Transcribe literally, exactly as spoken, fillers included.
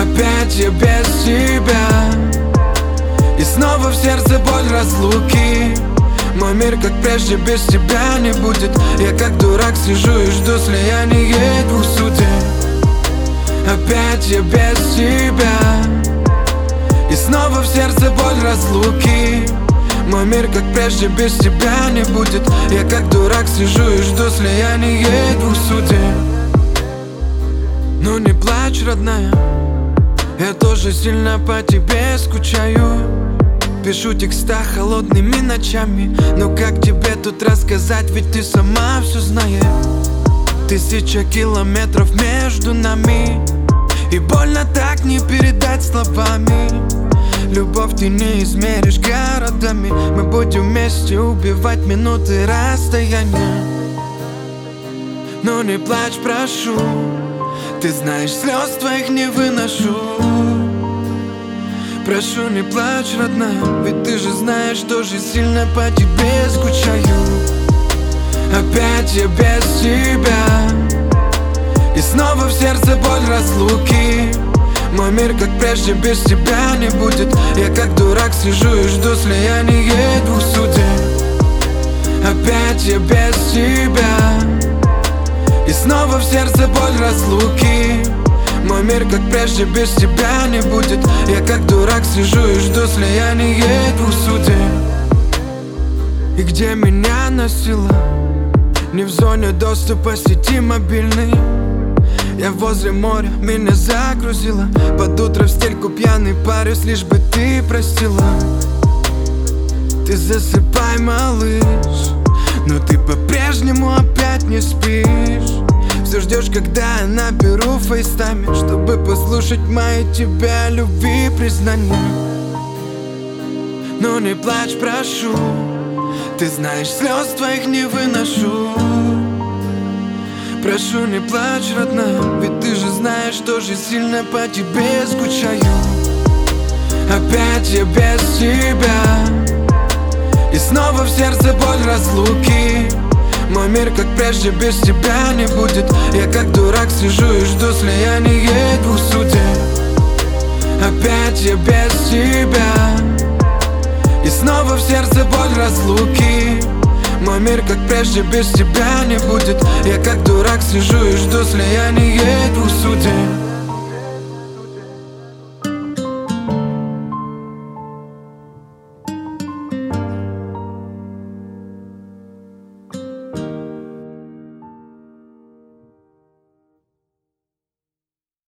Опять я без тебя, и снова в сердце боль разлуки. Мой мир, как прежде, без тебя не будет. Я как дурак сижу и жду слияния двух судеб. Опять я без тебя, и снова в сердце боль разлуки. Мой мир, как прежде, без тебя не будет. Я как дурак сижу и жду слияния двух судеб. Ну не плачь, родная, я тоже сильно по тебе скучаю. Пишу текста холодными ночами, но как тебе тут рассказать, ведь ты сама все знаешь. Тысяча километров между нами, и больно так не передать словами. Любовь ты не измеришь городами. Мы будем вместе убивать минуты расстояния. Но не плачь, прошу, ты знаешь, слез твоих не выношу. Прошу, не плачь, родная, ведь ты же знаешь, что же сильно по тебе скучаю. Опять я без тебя, и снова в сердце боль разлуки. Мой мир, как прежде, без тебя не будет. Я как дурак сижу и жду слияния двух судеб. Опять я без тебя, и снова в сердце боль разлуки. Мой мир, как прежде, без тебя не будет. Я как дурак сижу и жду слияния двух судеб. И где меня носило? Не в зоне доступа сети мобильной. Я возле моря, меня загрузило. Под утро в стельку пьяный парюсь, лишь бы ты простила. Ты засыпай, малыш, но ты по-прежнему опять не спишь. Все ждешь, когда я наберу в фейстайме, чтобы послушать мои тебя любви признания. Но не плачь, прошу, ты знаешь, слез твоих не выношу. Прошу, не плачь, родная, ведь ты же знаешь, что же сильно по тебе скучаю. Опять я без тебя, и снова в сердце боль разлуки. Мой мир, как прежде, без тебя не будет. Я как дурак сижу и жду слияния двух судеб. Опять я без тебя, и снова в сердце боль разлуки. Мой мир, как прежде, без тебя не будет. Я как дурак сижу и жду слияния двух судеб.